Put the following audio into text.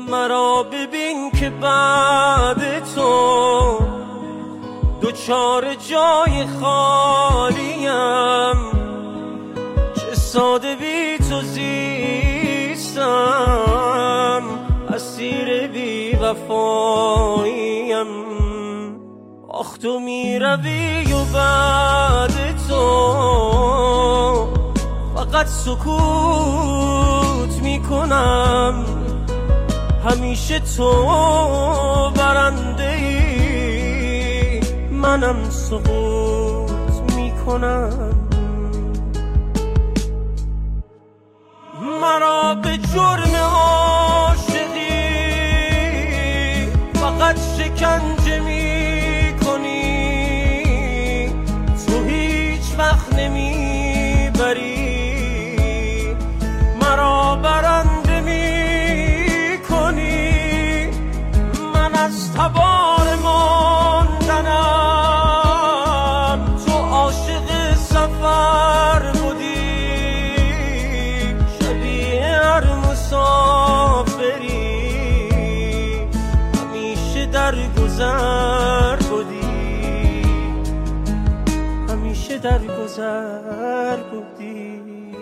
مرا ببین که بعد تو دوچار جای خالیم، چه ساده بی تو زیستم، اسیر بی وفاییم. آخ تو می روی و بعد تو فقط سکوت می کنم، همیشه تو برنده ای، منم سقوط می کنم. مرا به جرم عاشقی فقط شکنجه می کنی، تو هیچ وقت نمی بری، مرا برنده می کنی. من از تبار ماندنم تو عاشق سفر بودی، شبیه هر مسافری همیشه در گذر بودی، همیشه در گذر بودی.